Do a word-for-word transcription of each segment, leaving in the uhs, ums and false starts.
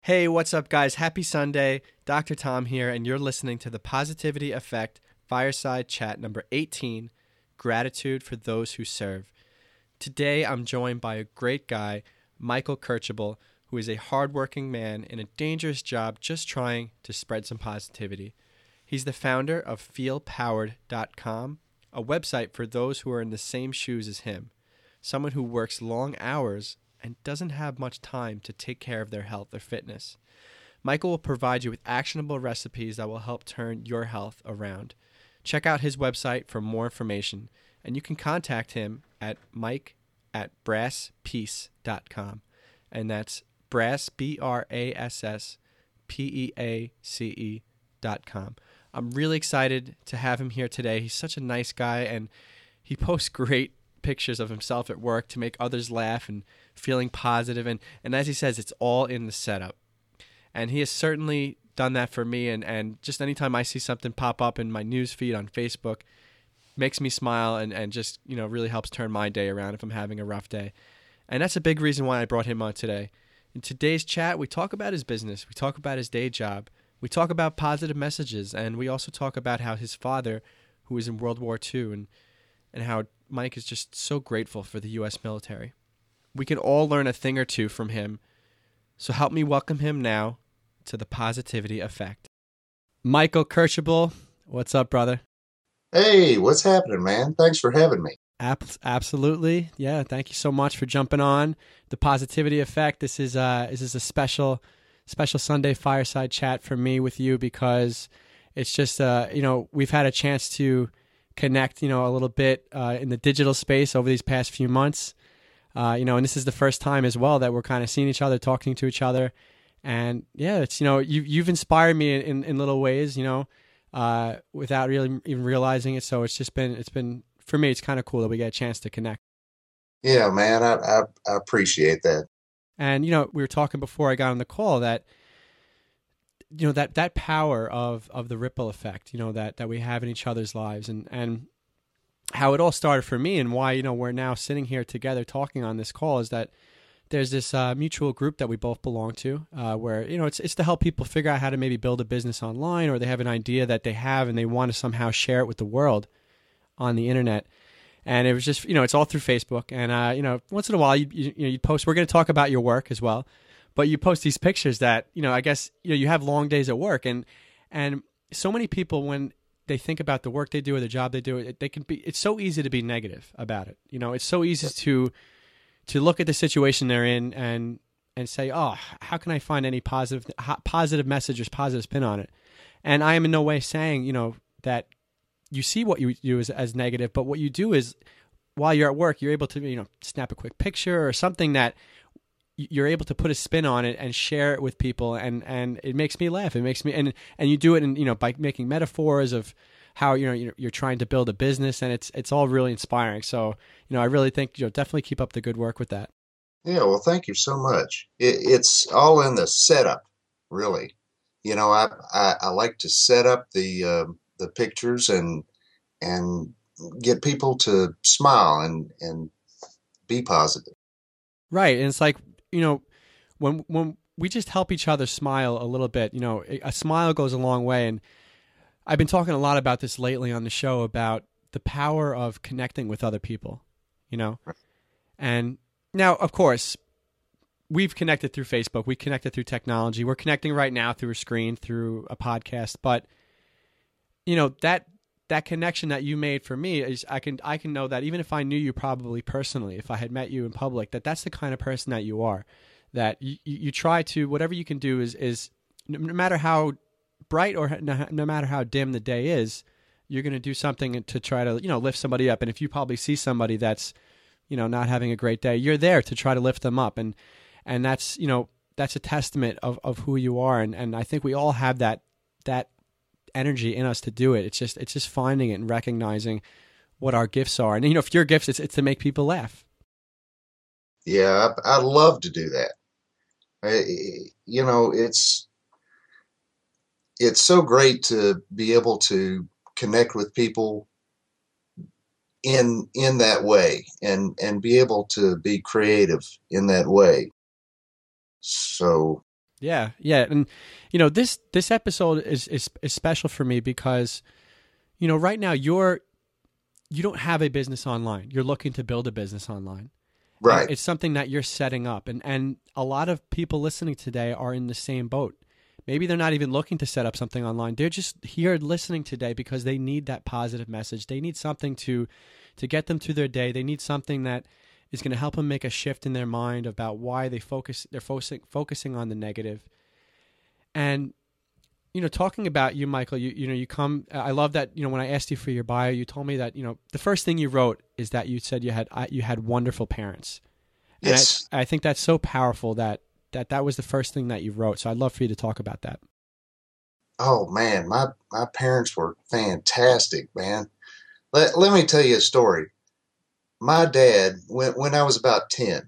Hey, what's up, guys? Happy Sunday. Doctor Tom here, and you're listening to the Positivity Effect Fireside Chat number eighteen, Gratitude for Those Who Serve. Today, I'm joined by a great guy, Michael Kercheval, who is a hardworking man in a dangerous job just trying to spread some positivity. He's the founder of feel powered dot com, a website for those who are in the same shoes as him, someone who works long hours and doesn't have much time to take care of their health or fitness. Michael will provide you with actionable recipes that will help turn your health around. Check out his website for more information, and you can contact him at mike at brass peace dot com. And that's brass, B R A S S, P E A C E dot com. I'm really excited to have him here today. He's such a nice guy, and he posts great pictures of himself at work to make others laugh and feeling positive. And, and as he says, it's all in the setup. And he has certainly done that for me. And, and just anytime I see something pop up in my news feed on Facebook, makes me smile and, and just, you know, really helps turn my day around if I'm having a rough day. And that's a big reason why I brought him on today. In today's chat, we talk about his business. We talk about his day job. We talk about positive messages. And we also talk about how his father, who was in World War Two, and, and how Mike is just so grateful for the U S military. We can all learn a thing or two from him. So help me welcome him now to the Positivity Effect. Michael Kercheval, what's up, brother? Hey, what's happening, man? Thanks for having me. Ab- absolutely. Yeah, thank you so much for jumping on the Positivity Effect. This is uh this is a special special Sunday fireside chat for me with you because it's just uh you know, we've had a chance to connect, you know, a little bit uh, in the digital space over these past few months. Uh, you know, and this is the first time as well that we're kind of seeing each other, talking to each other. And yeah, it's, you know, you, you've inspired me in, in little ways, you know, uh, without really even realizing it. So it's just been, it's been, for me, it's kind of cool that we get a chance to connect. Yeah, man, I, I, I appreciate that. And, you know, we were talking before I got on the call that, you know, that, that power of, of the ripple effect, you know, that, that we have in each other's lives, and, and how it all started for me, and why, you know, we're now sitting here together talking on this call is that there's this uh, mutual group that we both belong to, uh, where, you know, it's, it's to help people figure out how to maybe build a business online, or they have an idea that they have and they want to somehow share it with the world on the internet. And it was just, you know, it's all through Facebook. And, uh, you know, once in a while you, you, you know, you post, we're going to talk about your work as well. But you post these pictures that, you know, I guess, you know, you have long days at work, and and so many people, when they think about the work they do or the job they do, it, they can be, it's so easy to be negative about it. You know, it's so easy to to look at the situation they're in and and say, oh, how can I find any positive positive message or positive spin on it? And I am in no way saying, you know, that you see what you do as, as negative, but what you do is, while you're at work, you're able to, you know, snap a quick picture or something that you're able to put a spin on it and share it with people, and, and it makes me laugh. It makes me, and and you do it, in, you know, by making metaphors of how, you know, you're, you're trying to build a business, and it's it's all really inspiring. So, you know, I really think, you know, definitely keep up the good work with that. Yeah, well, thank you so much. It, it's all in the setup, really. You know, I I, I like to set up the uh, the pictures and and get people to smile and and be positive. Right, and it's like, you know, when when we just help each other smile a little bit, you know, a smile goes a long way. And I've been talking a lot about this lately on the show, about the power of connecting with other people, you know. And now, of course, we've connected through Facebook, we connected through technology, we're connecting right now through a screen, through a podcast. But, you know, that that connection that you made for me is, I can I can know that even if I knew you probably personally, if I had met you in public, that that's the kind of person that you are, that you, you try to, whatever you can do is, is no matter how bright or no, no matter how dim the day is, you're going to do something to try to, you know, lift somebody up. And if you probably see somebody that's, you know, not having a great day, you're there to try to lift them up. And, and that's, you know, that's a testament of, of who you are. And, and I think we all have that, that energy in us to do it. It's just, it's just finding it and recognizing what our gifts are. And, you know, if your gifts, it's, it's to make people laugh. Yeah, I, I love to do that. I, you know, it's, it's so great to be able to connect with people in in that way, and and be able to be creative in that way. So Yeah, yeah, and you know this this episode is is, is special for me because you know right now you're you don't have a business online. You're looking to build a business online. And Right. it's something that you're setting up. And, and a lot of people listening today are in the same boat. Maybe they're not even looking to set up something online. They're just here listening today because they need that positive message. They need something to to get them through their day. They need something that is going to help them make a shift in their mind about why they focus they're focusing focusing on the negative. And you know, talking about you, Michael, you you know, you come. I love that. You know, when I asked you for your bio, you told me that you know the first thing you wrote is that you said you had you had wonderful parents. And Yes. I, I think that's so powerful that that that was the first thing that you wrote. So I'd love for you to talk about that. Oh man, my my parents were fantastic, man. Let let me tell you a story. My dad, when when I was about ten,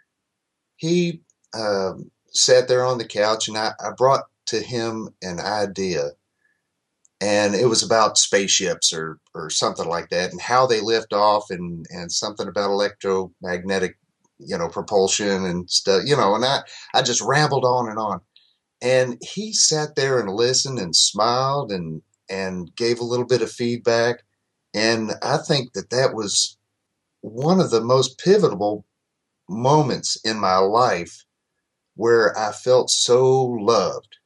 he um, sat there on the couch, and I, I brought to him an idea, and it was about spaceships or or something like that, and how they lift off, and and something about electromagnetic, you know, propulsion and stuff, you know. And I I just rambled on and on, and he sat there and listened and smiled and and gave a little bit of feedback, and I think that that was one of the most pivotal moments in my life where I felt so loved,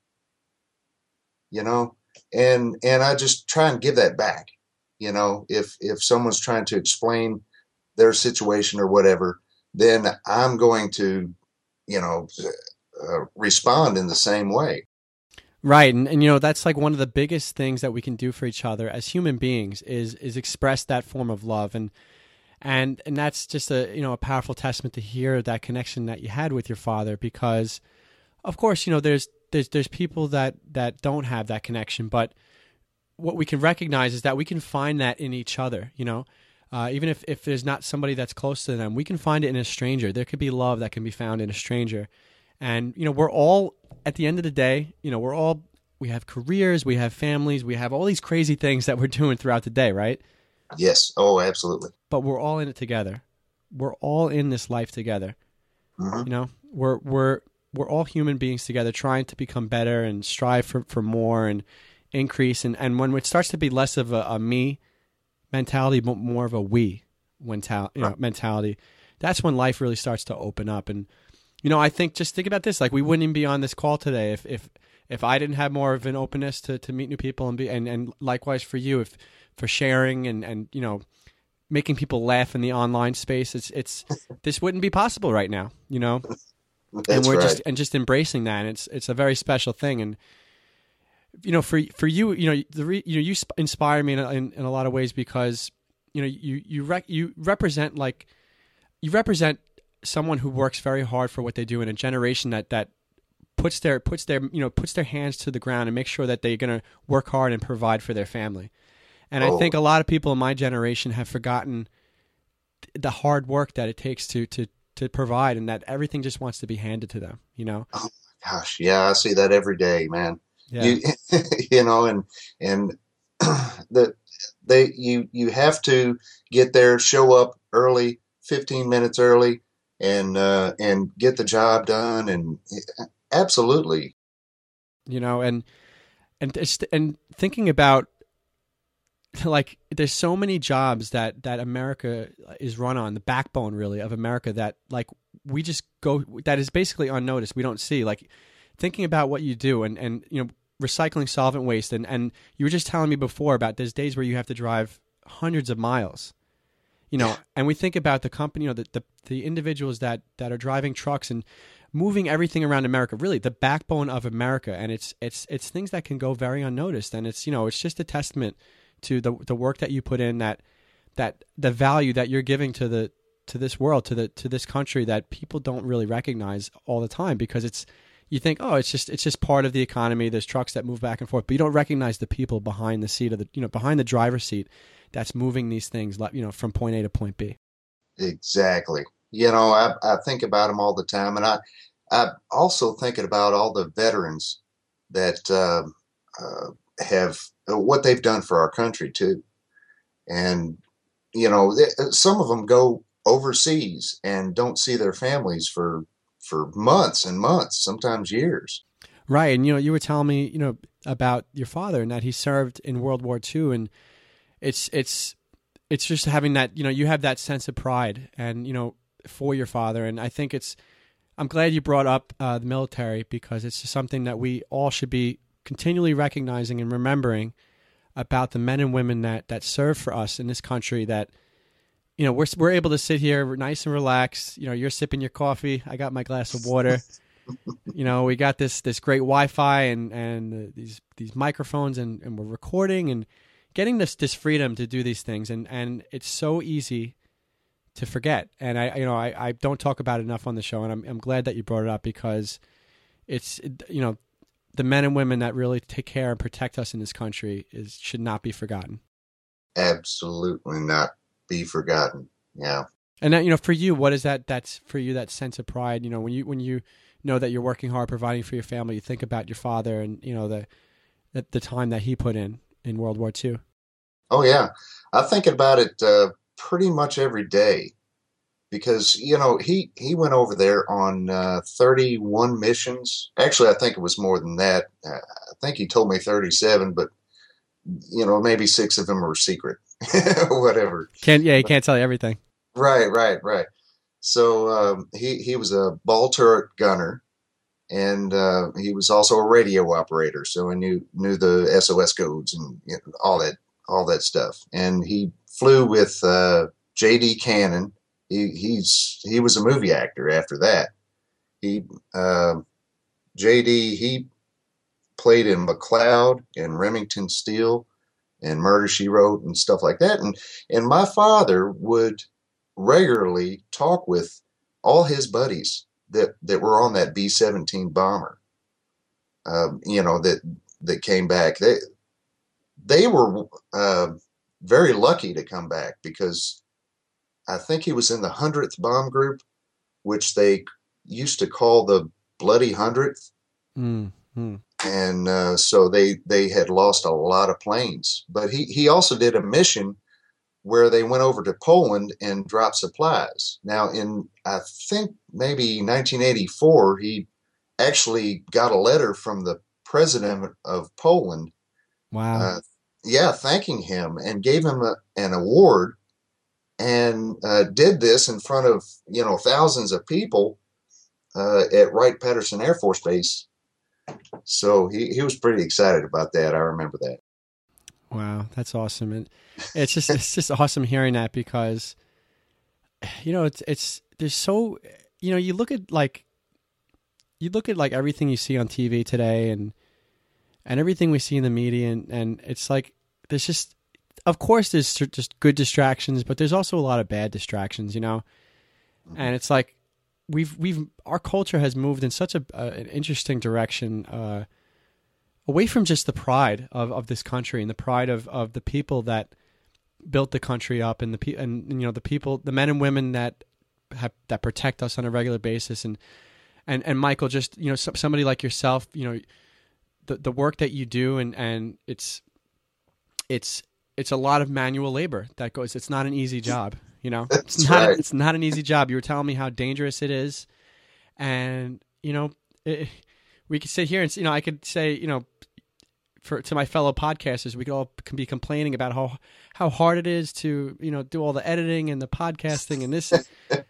you know, and and I just try and give that back, you know, if if someone's trying to explain their situation or whatever, then I'm going to, you know, uh, respond in the same way. Right, and and you know that's like one of the biggest things that we can do for each other as human beings is is express that form of love, and and and that's just a you know a powerful testament to hear that connection that you had with your father, because of course you know there's there's there's people that that don't have that connection, but what we can recognize is that we can find that in each other, you know. Uh, even if, if there's not somebody that's close to them, we can find it in a stranger. There could be love that can be found in a stranger. And, you know, we're all, at the end of the day, you know, we're all, we have careers, we have families, we have all these crazy things that we're doing throughout the day, right? Yes. Oh, absolutely. But we're all in it together. We're all in this life together. Mm-hmm. You know, we're, we're, we're all human beings together trying to become better and strive for, for more and increase. And, and when it starts to be less of a, a me mentality, but more of a we mental, you know, mentality, that's when life really starts to open up. And, you know, I think just think about this, like we wouldn't even be on this call today if, if, if I didn't have more of an openness to, to meet new people and be, and, and likewise for you, if for sharing and, and, you know, making people laugh in the online space, it's, it's, this wouldn't be possible right now, you know, That's and we're right. just, and just embracing that. And it's, it's a very special thing. And, you know, for for you, you know, the re, you know, you sp- inspire me in a, in, in a lot of ways because, you know, you you rec- you represent like you represent someone who works very hard for what they do in a generation that that puts their puts their you know puts their hands to the ground and makes sure that they're going to work hard and provide for their family. And Oh. I think a lot of people in my generation have forgotten the hard work that it takes to to to provide, and that everything just wants to be handed to them. You know. Oh my gosh, yeah, I see that every day, man. Yeah. You you know, and and the they you you have to get there, show up early, fifteen minutes early, and uh, and get the job done, and absolutely. You know, and and just- and thinking about like there's so many jobs that that America is run on, the backbone really of America, that like we just go, that is basically unnoticed. We don't see, like thinking about what you do and and you know recycling solvent waste, and and you were just telling me before about there's days where you have to drive hundreds of miles, you know, and we think about the company, you know, the the, the individuals that that are driving trucks and moving everything around America, really the backbone of America, and it's it's it's things that can go very unnoticed, and it's you know it's just a testament to the the work that you put in, that that the value that you're giving to the to this world, to the to this country, that people don't really recognize all the time, because it's, you think, oh, it's just it's just part of the economy. There's trucks that move back and forth, but you don't recognize the people behind the seat of the you know behind the driver's seat that's moving these things, you know, from point A to point B. Exactly. You know, I I think about them all the time, and I I'm also thinking about all the veterans that uh, uh, have what they've done for our country too, and you know, some of them go overseas and don't see their families for for months and months, sometimes years. Right. And, you know, you were telling me, you know, about your father and that he served in World War Two. And it's, it's, it's just having that, you know, you have that sense of pride and, you know, for your father. And I think it's, I'm glad you brought up uh, the military, because it's just something that we all should be continually recognizing and remembering about the men and women that, that serve for us in this country, that, you know, we're, we're able to sit here nice and relaxed. You know, you're sipping your coffee. I got my glass of water. You know, we got this, this great Wi-Fi and, and uh, these, these microphones, and, and we're recording and getting this, this freedom to do these things. And, and it's so easy to forget. And I, you know, I, I don't talk about it enough on the show, and I'm, I'm glad that you brought it up, because it's, you know, the men and women that really take care and protect us in this country is, should not be forgotten. Absolutely not be forgotten. Yeah. And that, you know, for you, what is that, that's for you, that sense of pride, you know, when you, when you know that you're working hard, providing for your family, you think about your father and, you know, the, the, the time that he put in, in World War Two. Oh yeah. I'm thinking about it, uh, pretty much every day, because, you know, he, he went over there on uh, thirty-one missions. Actually, I think it was more than that. Uh, I think he told me thirty-seven, but, you know, maybe six of them were secret, whatever. Can't, yeah, he can't tell you everything. Right, right, right. So um, he, he was a ball turret gunner, and uh, he was also a radio operator. So he knew, knew the S O S codes and, you know, all that, all that stuff. And he flew with uh, J D Cannon. He he's he was a movie actor after that. He uh, J D he played in McCloud and Remington Steele and Murder, She Wrote and stuff like that. And and my father would regularly talk with all his buddies that, that were on that B seventeen bomber. Um, you know, that that came back. They they were uh, very lucky to come back, because I think he was in the hundredth bomb group, which they used to call the Bloody Hundredth. Mm-hmm. And uh, so they, they had lost a lot of planes. But he, he also did a mission where they went over to Poland and dropped supplies. Now, in, I think, maybe nineteen eighty-four, he actually got a letter from the president of Poland. Wow. Uh, yeah, thanking him, and gave him a, an award, and uh, did this in front of, you know, thousands of people uh, at Wright-Patterson Air Force Base. So he, he was pretty excited about that. I remember that. Wow, that's awesome. And it's just it's just awesome hearing that, because, you know, it's it's there's so, you know, you look at like you look at like everything you see on T V today, and and everything we see in the media, and, and it's like there's just, of course there's just good distractions, but there's also a lot of bad distractions, you know. And it's like we've we've our culture has moved in such a uh, an interesting direction, uh, away from just the pride of, of this country and the pride of, of the people that built the country up, and the pe- and you know the people, the men and women that have that protect us on a regular basis, and and and Michael, just, you know, so, somebody like yourself, you know, the the work that you do, and and it's it's it's a lot of manual labor that goes. It's not an easy job. You know, That's it's not, right. it's not an easy job. You were telling me how dangerous it is. And, you know, it, we could sit here and, you know, I could say, you know, for, to my fellow podcasters, we could all can be complaining about how, how hard it is to, you know, do all the editing and the podcasting, and this,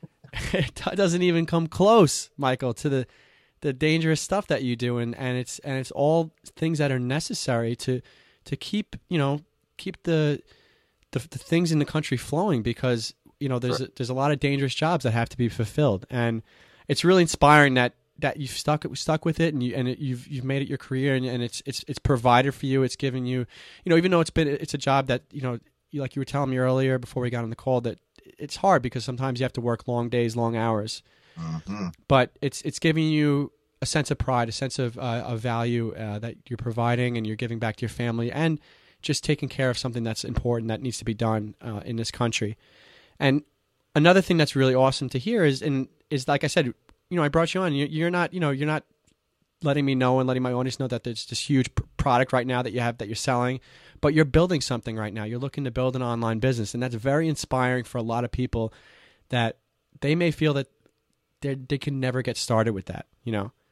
it doesn't even come close, Michael, to the, the dangerous stuff that you do. And, and it's, and it's all things that are necessary to, to keep, you know, keep the, the, the things in the country flowing, because, you know, there's, a, there's a lot of dangerous jobs that have to be fulfilled. And it's really inspiring that, that you've stuck stuck with it, and you and it, you've you've made it your career, and, and it's it's it's provided for you. It's given you, you know, even though it's been it's a job that, you know, you, like you were telling me earlier before we got on the call, that it's hard because sometimes you have to work long days, long hours. Mm-hmm. But it's it's giving you a sense of pride, a sense of uh, of value uh, that you're providing, and you're giving back to your family, and just taking care of something that's important that needs to be done uh, in this country. And another thing that's really awesome to hear is, and is like I said, you know, I brought you on. You're not, you know, you're not letting me know and letting my audience know that there's this huge product right now that you have that you're selling, but you're building something right now. You're looking to build an online business, and that's very inspiring for a lot of people that they may feel that they they can never get started with that, you know.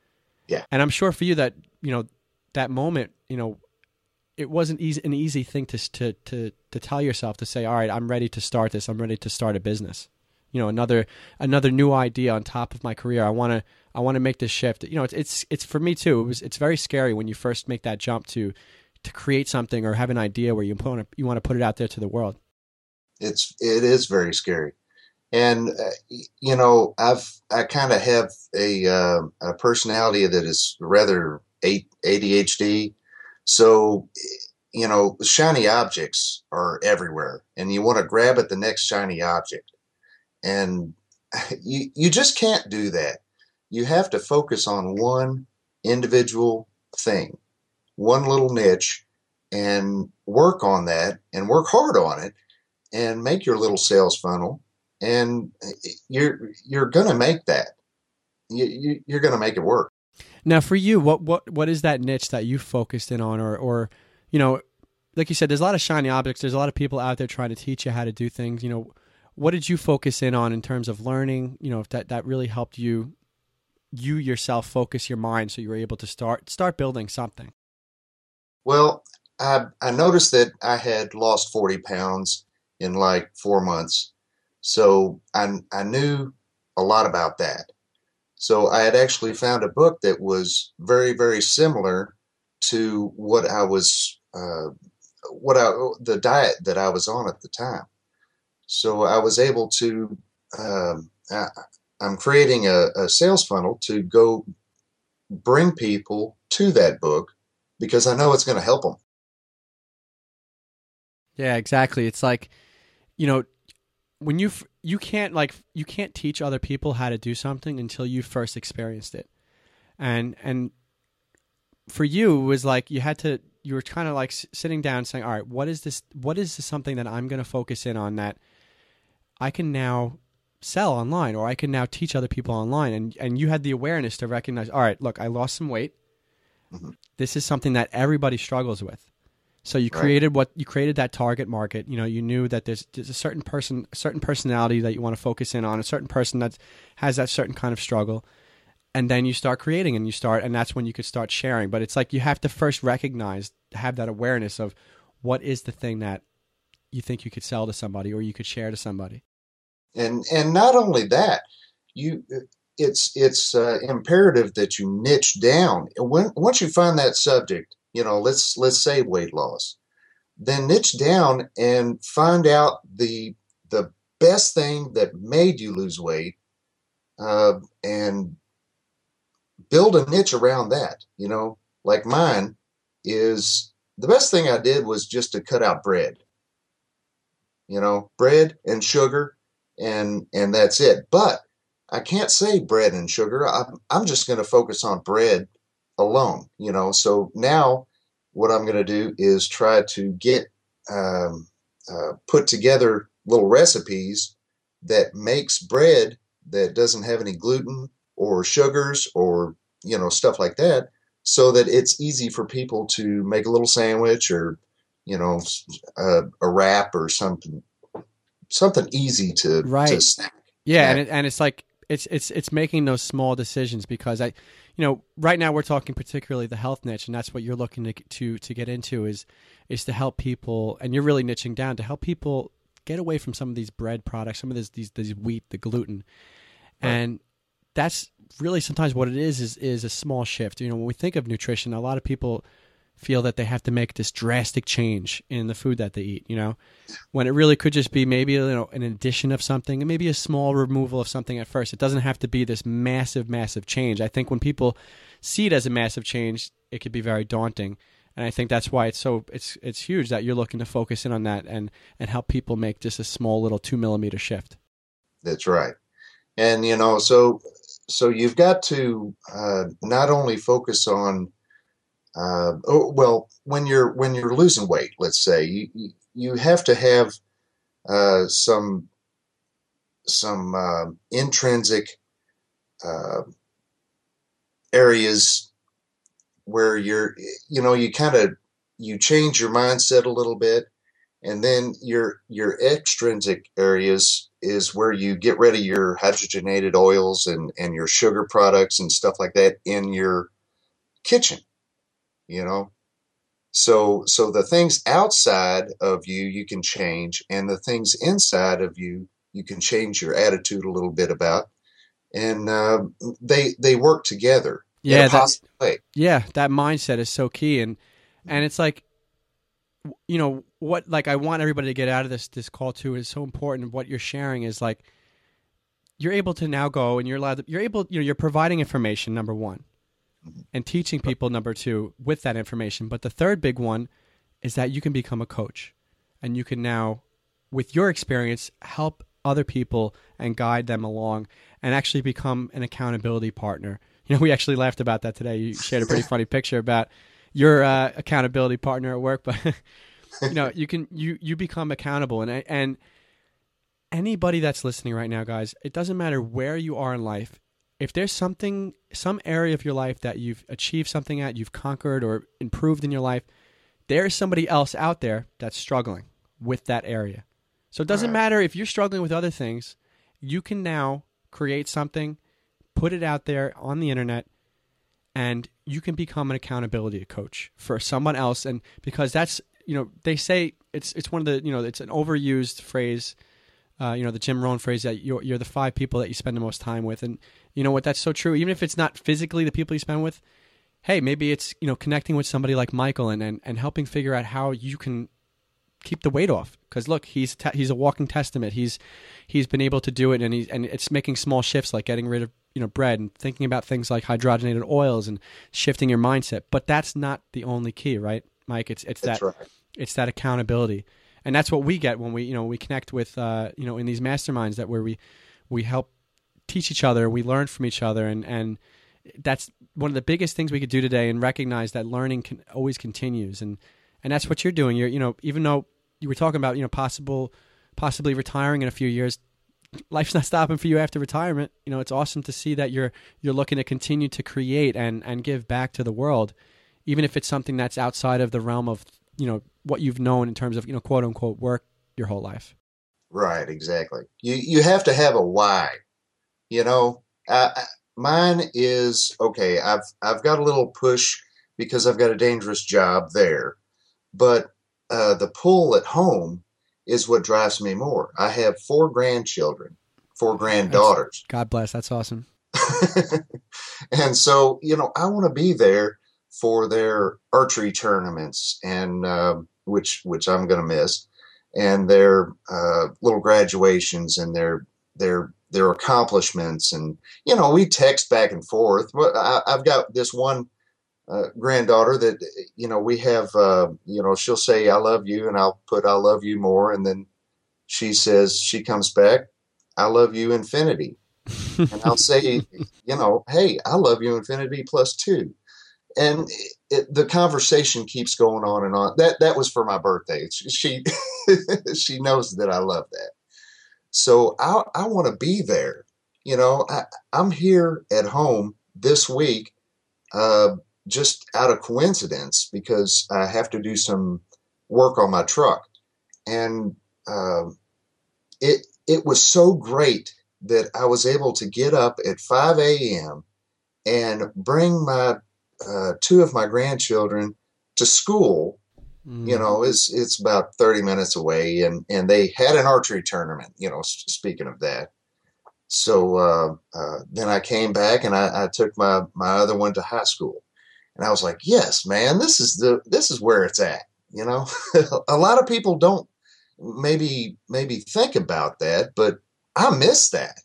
Yeah. And I'm sure for you that, you know, that moment, you know, it wasn't easy, an easy thing to, to, to, to tell yourself to say, all right, I'm ready to start this. I'm ready to start a business. You know, another, another new idea on top of my career. I want to, I want to make this shift. You know, it's, it's, it's for me too. It was, it's very scary when you first make that jump to, to create something or have an idea where you want to, you want to put it out there to the world. It's, it is very scary. And, uh, you know, I've, I kind of have a, uh, a personality that is rather A D H D. So, you know, shiny objects are everywhere and you want to grab at the next shiny object. And you, you just can't do that. You have to focus on one individual thing, one little niche, and work on that and work hard on it and make your little sales funnel. And you're you're gonna make that. You, you you're gonna make it work. Now, for you, what what what is that niche that you focused in on, or or you know, like you said, there's a lot of shiny objects. There's a lot of people out there trying to teach you how to do things. You know, what did you focus in on in terms of learning? You know, that that really helped you you yourself focus your mind, so you were able to start start building something. Well, I I noticed that I had lost forty pounds in like four months. So I, I knew a lot about that. So I had actually found a book that was very, very similar to what I was, uh, what I, the diet that I was on at the time. So I was able to, um, I, I'm creating a, a sales funnel to go bring people to that book because I know it's going to help them. Yeah, exactly. It's like, you know, when you you can't like you can't teach other people how to do something until you first experienced it, and and for you it was like you had to you were kind of like sitting down saying, all right, what is this? What is this something that I'm going to focus in on that I can now sell online, or I can now teach other people online, and and you had the awareness to recognize, all right, look, I lost some weight. Mm-hmm. This is something that everybody struggles with. So you created right. what you created that target market. You know, you knew that there's, there's a certain person, a certain personality that you want to focus in on, a certain person that has that certain kind of struggle, and then you start creating and you start, and that's when you could start sharing. But it's like you have to first recognize, have that awareness of what is the thing that you think you could sell to somebody or you could share to somebody. And and not only that, you it's it's uh, imperative that you niche down. When once you find that subject. You know, let's let's say weight loss. Then niche down and find out the the best thing that made you lose weight, uh, and build a niche around that. You know, like mine is the best thing I did was just to cut out bread. You know, bread and sugar, and and that's it. But I can't say bread and sugar. I'm I'm just going to focus on bread alone, you know. So now what I'm going to do is try to get um, uh, put together little recipes that makes bread that doesn't have any gluten or sugars or, you know, stuff like that, so that it's easy for people to make a little sandwich or, you know, a, a wrap or something, something easy to, right. to snack. Yeah. snack. And, it, and it's like, it's, it's, it's making those small decisions because I, you know, right now we're talking particularly the health niche, and that's what you're looking to to to get into is is to help people, and you're really niching down to help people get away from some of these bread products, some of this these these wheat, the gluten, right. And that's really sometimes what it is is is a small shift. You know, when we think of nutrition, a lot of people feel that they have to make this drastic change in the food that they eat, you know, when it really could just be maybe, you know, an addition of something and maybe a small removal of something at first. It doesn't have to be this massive, massive change. I think when people see it as a massive change, it could be very daunting. And I think that's why it's so, it's, it's huge that you're looking to focus in on that and, and help people make just a small little two millimeter shift. That's right. And, you know, so, so you've got to uh, not only focus on, Uh, oh, well, when you're when you're losing weight, let's say you you have to have uh, some some uh, intrinsic uh, areas where you're you know you kind of you change your mindset a little bit, and then your your extrinsic areas is where you get rid of your hydrogenated oils and and your sugar products and stuff like that in your kitchen, you know. So, so the things outside of you, you can change, and the things inside of you, you can change your attitude a little bit about, and uh, they they work together in a Yeah, that positive way. yeah, that mindset is so key, and and it's like, you know, what like I want everybody to get out of this this call too is so important. What you're sharing is like you're able to now go and you're allowed to, you're able, you know, you're providing information, number one, and teaching people, number two, with that information. But the third big one is that you can become a coach, and you can now, with your experience, help other people and guide them along, and actually become an accountability partner. You know, we actually laughed about that today. You shared a pretty funny picture about your uh, accountability partner at work, but you know, you can you you become accountable, and and anybody that's listening right now, guys, it doesn't matter where you are in life. If there's something, some area of your life that you've achieved something at, you've conquered or improved in your life, there's somebody else out there that's struggling with that area. So it doesn't Right. matter if you're struggling with other things, you can now create something, put it out there on the internet, and you can become an accountability coach for someone else. And because that's, you know, they say it's it's one of the, you know, it's an overused phrase, uh, you know, the Jim Rohn phrase that you're, you're the five people that you spend the most time with. And you know what, that's so true. Even if it's not physically the people you spend with, hey, maybe it's, you know, connecting with somebody like Michael and, and, and helping figure out how you can keep the weight off. Because look, he's te- he's a walking testament. He's he's been able to do it, and he's and it's making small shifts like getting rid of, you know, bread and thinking about things like hydrogenated oils and shifting your mindset. But that's not the only key, right, Mike? It's it's That's that right. it's that accountability, and that's what we get when we, you know, we connect with uh, you know, in these masterminds, that where we we help teach each other, we learn from each other, and and that's one of the biggest things we could do today, and recognize that learning can always continues, and and that's what you're doing. You're, you know, even though you were talking about, you know, possible possibly retiring in a few years, life's not stopping for you after retirement. You know, it's awesome to see that you're you're looking to continue to create and and give back to the world, even if it's something that's outside of the realm of, you know, what you've known in terms of, you know, quote unquote work your whole life. Right, exactly. You you have to have a why. You know, uh, mine is okay. I've I've got a little push because I've got a dangerous job there, but uh, the pull at home is what drives me more. I have four grandchildren, four That's, granddaughters, God bless. That's awesome. and so you know I want to be there for their archery tournaments, and uh, which which I'm going to miss, and their uh, little graduations and their their their accomplishments, and you know we text back and forth. But I, I've got this one uh, granddaughter that you know we have. Uh, you know she'll say I love you, and I'll put I love you more, and then she says she comes back, I love you infinity, and I'll say you know hey I love you infinity plus two, and it, the conversation keeps going on and on. That that was for my birthday. She she knows that I love that. So I I want to be there. You know, I, I'm here at home this week, uh, just out of coincidence because I have to do some work on my truck, and uh, it it was so great that I was able to get up at five a m and bring my uh, two of my grandchildren to school. You Mm. know, it's it's about thirty minutes away, and and they had an archery tournament. You know, s- speaking of that, so uh, uh, then I came back and I, I took my my other one to high school, and I was like, yes, man, this is the this is where it's at. You know, a lot of people don't maybe maybe think about that, but I miss that.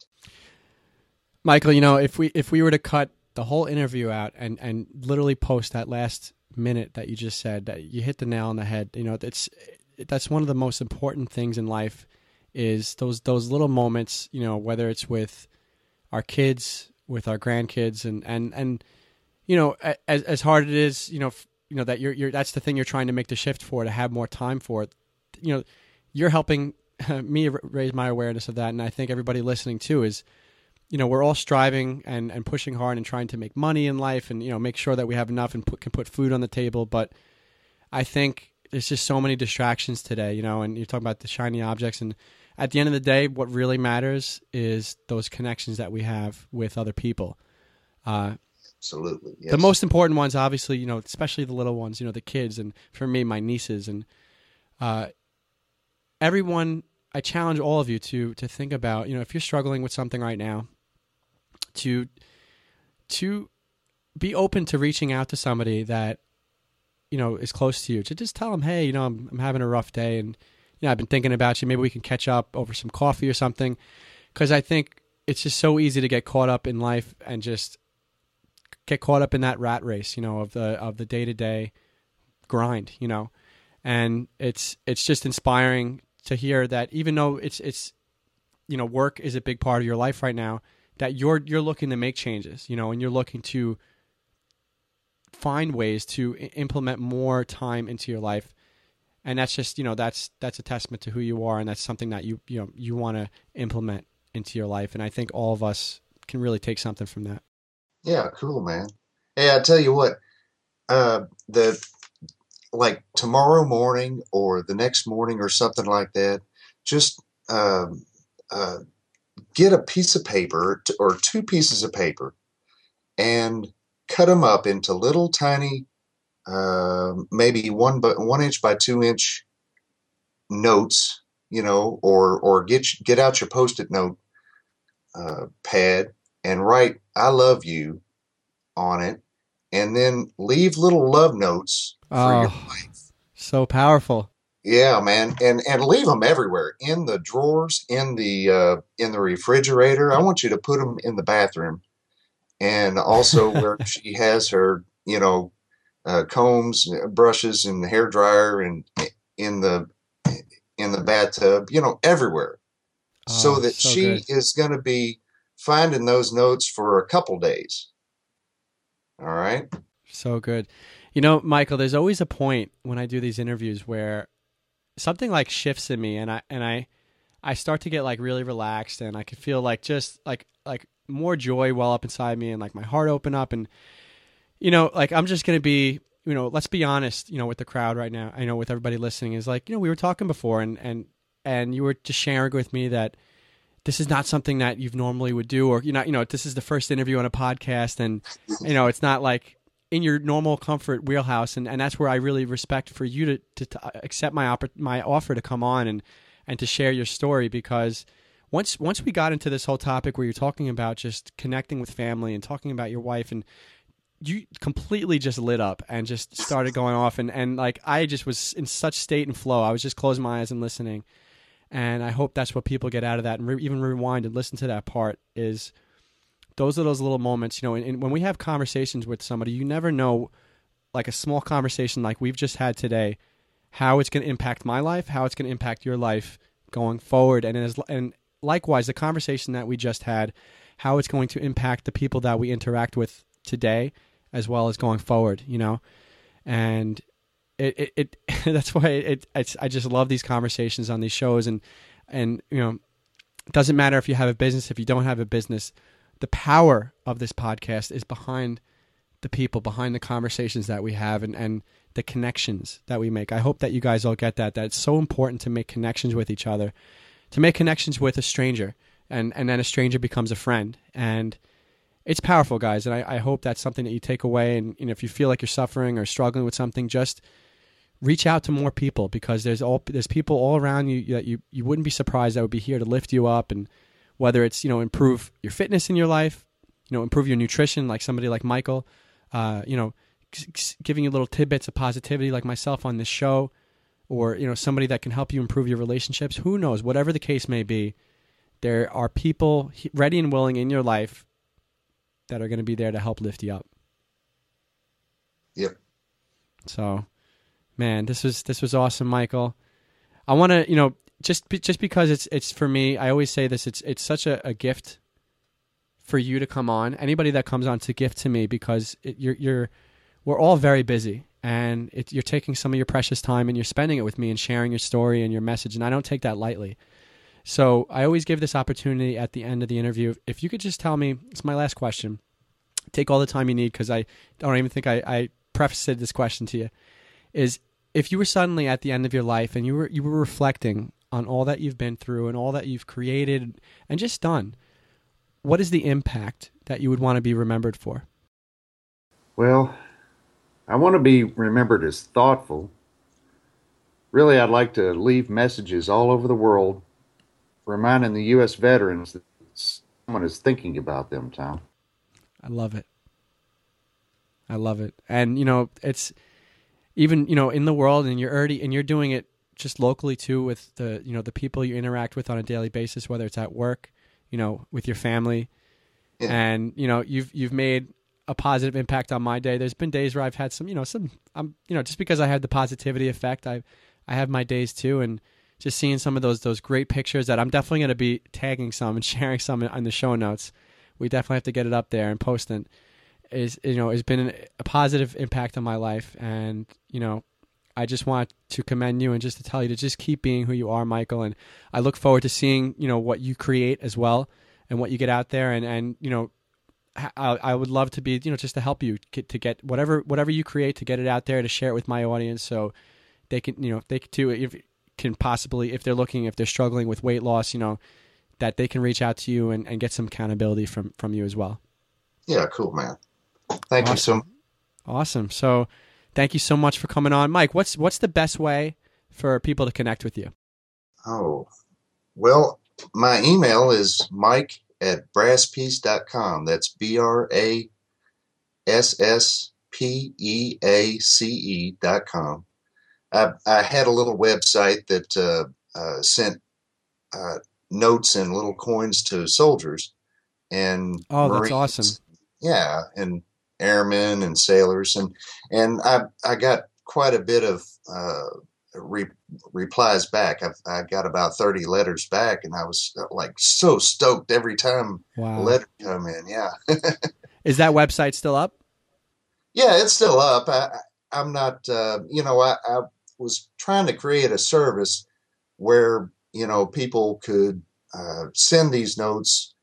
Michael, you know, if we if we were to cut the whole interview out and and literally post that last minute that you just said, that you hit the nail on the head. You know, that's that's one of the most important things in life, is those those little moments. You know, whether it's with our kids, with our grandkids, and and and you know, as as hard it is, you know, f- you know that you're you're that's the thing you're trying to make the shift for, to have more time for it. You know, you're helping me r- raise my awareness of that, and I think everybody listening too is, you know, we're all striving and, and pushing hard and trying to make money in life, and, you know, make sure that we have enough and put, can put food on the table. But I think there's just so many distractions today, you know, and you're talking about the shiny objects. And at the end of the day, what really matters is those connections that we have with other people. Uh, Absolutely. The Yes. most important ones, obviously, you know, especially the little ones, you know, the kids, and for me, my nieces, and uh, everyone. I challenge all of you to to think about, you know, if you're struggling with something right now, to to be open to reaching out to somebody that, you know, is close to you, to just tell them, hey, you know, I'm, I'm having a rough day, and, you know, I've been thinking about you. Maybe we can catch up over some coffee or something. Because I think it's just so easy to get caught up in life and just get caught up in that rat race, you know, of the of the day to day grind, you know. And it's it's just inspiring to hear that even though it's it's you know, work is a big part of your life right now, that you're you're looking to make changes, you know, and you're looking to find ways to I- implement more time into your life. And that's just, you know, that's that's a testament to who you are, and that's something that you you know you want to implement into your life. And I think all of us can really take something from that. Yeah, cool, man. Hey, I tell you what, uh, the like tomorrow morning or the next morning or something like that, just um, uh, get a piece of paper t- or two pieces of paper and cut them up into little tiny, uh, maybe one by one inch by two inch notes, you know, or or get get out your post-it note uh, pad and write "I love you" on it, and then leave little love notes for your Oh, so powerful. yeah, man, and and leave them everywhere in the drawers, in the uh, in the refrigerator. I want you to put them in the bathroom, and also where she has her, you know, uh, combs, brushes, and hair dryer, and in the in the bathtub, you know, everywhere, so Oh, that so she good. is going to be finding those notes for a couple days. All right. So good. You know, Michael, there's always a point when I do these interviews where something like shifts in me, and I and I I start to get like really relaxed, and I can feel like just like like more joy well up inside me, and like my heart open up, and you know, like I'm just going to be, you know, let's be honest, you know, with the crowd right now. I know with everybody listening is like, you know, we were talking before, and and and you were just sharing with me that this is not something that you've normally would do, or you're not, you know, this is the first interview on a podcast, and you know, it's not like in your normal comfort wheelhouse, and, and that's where I really respect for you to, to, to accept my oppor- my offer to come on and and to share your story, because once once we got into this whole topic where you're talking about just connecting with family and talking about your wife, and you completely just lit up and just started going off, and, and like I just was in such state and flow. I was just closing my eyes and listening. And I hope that's what people get out of that, and re- even rewind and listen to that part, is those are those little moments, you know, and, and when we have conversations with somebody, you never know, like a small conversation like we've just had today, how it's going to impact my life, how it's going to impact your life going forward. And as, and likewise, the conversation that we just had, how it's going to impact the people that we interact with today, as well as going forward, you know? And it, it, it that's why it, it's, I just love these conversations on these shows. And, and, you know, it doesn't matter if you have a business, if you don't have a business, the power of this podcast is behind the people, behind the conversations that we have, and, and the connections that we make. I hope that you guys all get that, that it's so important to make connections with each other, to make connections with a stranger, and, and then a stranger becomes a friend. And it's powerful, guys. And I, I hope that's something that you take away. And, you know, if you feel like you're suffering or struggling with something, just reach out to more people, because there's all there's people all around you that you, you wouldn't be surprised that would be here to lift you up. And whether it's, you know, improve your fitness in your life, you know, improve your nutrition, like somebody like Michael, uh, you know, giving you little tidbits of positivity like myself on this show, or, you know, somebody that can help you improve your relationships. Who knows? Whatever the case may be, there are people ready and willing in your life that are going to be there to help lift you up. Yep. So, man, this was this was awesome, Michael. I want to, you know, just just because it's it's for me, I always say this, it's it's such a, a gift for you to come on. Anybody that comes on, it's a gift to me, because it, you're you're we're all very busy, and it, you're taking some of your precious time and you're spending it with me and sharing your story and your message, and I don't take that lightly. So I always give this opportunity at the end of the interview. If you could just tell me, it's my last question. Take all the time you need, because I don't even think I, I prefaced this question to you. Is if you were suddenly at the end of your life and you were you were reflecting on all that you've been through and all that you've created and just done, what is the impact that you would want to be remembered for? Well, I want to be remembered as thoughtful. Really, I'd like to leave messages all over the world reminding the U S veterans that someone is thinking about them, Tom. I love it. I love it. And, you know, it's even, you know, in the world, and you're already, and you're doing it just locally too with the, you know, the people you interact with on a daily basis, whether it's at work, you know, with your family. Yeah. And, you know, you've, you've made a positive impact on my day. There's been days where I've had some, you know, some, I'm, you know, just because I had the positivity effect, I, I have my days too. And just seeing some of those, those great pictures that I'm definitely going to be tagging some and sharing some in the show notes. We definitely have to get it up there and post it. Is, you know, has been a positive impact on my life. And, you know, I just want to commend you and just to tell you to just keep being who you are, Michael. And I look forward to seeing, you know, what you create as well and what you get out there. And, and, you know, I, I would love to be, you know, just to help you get, to get whatever, whatever you create, to get it out there, to share it with my audience. So they can, you know, they can too, if can possibly, if they're looking, if they're struggling with weight loss, you know, that they can reach out to you and, and get some accountability from, from you as well. Yeah. Cool, man. Thank awesome. you so much. Awesome. So thank you so much for coming on. Mike, what's what's the best way for people to connect with you? Oh, well, my email is mike at brasspiece dot com. That's B R A S S P E A C E dot com. I, I had a little website that uh, uh, sent uh, notes and little coins to soldiers and oh, Marines. That's awesome. Yeah, and airmen and sailors, and and I I got quite a bit of uh, re- replies back. I've I got about thirty letters back, and I was like so stoked every time wow. a letter come in. Yeah. Is that website still up? Yeah, it's still up. I, I'm not. Uh, you know, I, I was trying to create a service where you know people could uh, send these notes.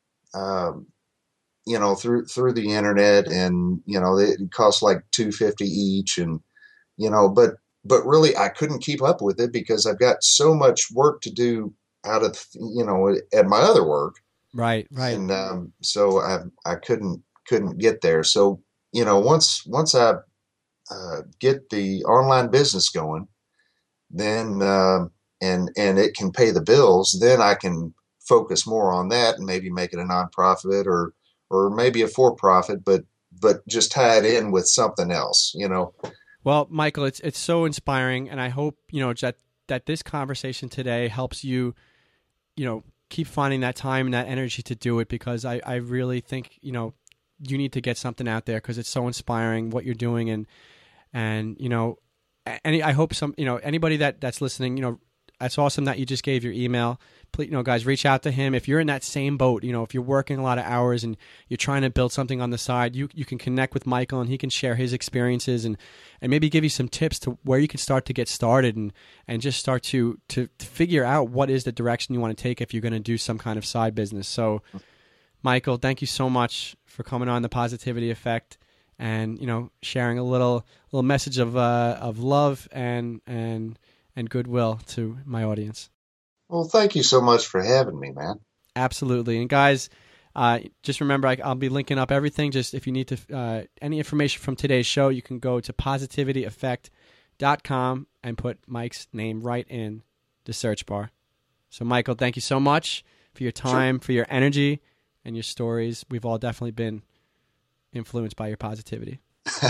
Um, you know, through, through the internet, and, you know, it costs like two fifty each, and, you know, but, but really I couldn't keep up with it because I've got so much work to do out of, you know, at my other work. Right. Right. And, um, so I, I couldn't, couldn't get there. So, you know, once, once I, uh, get the online business going, then, uh, and, and it can pay the bills, then I can focus more on that and maybe make it a nonprofit or, or maybe a for-profit, but but just tie it in with something else, you know. Well, Michael, it's it's so inspiring, and I hope, you know, that that this conversation today helps you, you know, keep finding that time and that energy to do it, because I, I really think, you know, you need to get something out there because it's so inspiring what you're doing, and and you know, any I hope some, you know, anybody that that's listening, you know, that's awesome that you just gave your email. Please, you know, guys, reach out to him. If you're in that same boat, you know, if you're working a lot of hours and you're trying to build something on the side, you you can connect with Michael and he can share his experiences and, and maybe give you some tips to where you can start to get started and, and just start to, to figure out what is the direction you want to take if you're going to do some kind of side business. So, Michael, thank you so much for coming on The Positivity Effect and, you know, sharing a little little message of uh, of love and and and goodwill to my audience. Well, thank you so much for having me, man. Absolutely. And guys, uh, just remember, I, I'll be linking up everything. Just if you need to, uh, any information from today's show, you can go to positivity effect dot com and put Mike's name right in the search bar. So, Michael, thank you so much for your time, sure. for your energy, and your stories. We've all definitely been influenced by your positivity.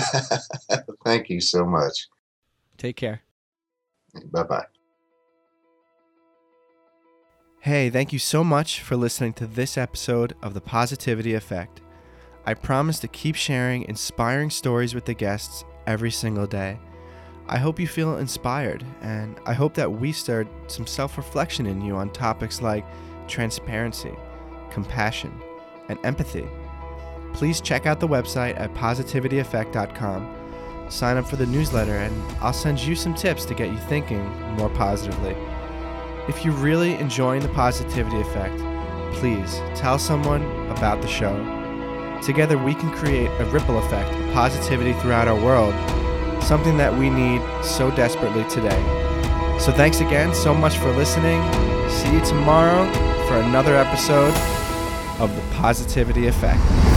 Thank you so much. Take care. Bye-bye. Hey, thank you so much for listening to this episode of The Positivity Effect. I promise to keep sharing inspiring stories with the guests every single day. I hope you feel inspired, and I hope that we stirred some self-reflection in you on topics like transparency, compassion, and empathy. Please check out the website at positivity effect dot com. Sign up for the newsletter, and I'll send you some tips to get you thinking more positively. If you're really enjoying The Positivity Effect, please tell someone about the show. Together we can create a ripple effect of positivity throughout our world, something that we need so desperately today. So thanks again so much for listening. See you tomorrow for another episode of The Positivity Effect.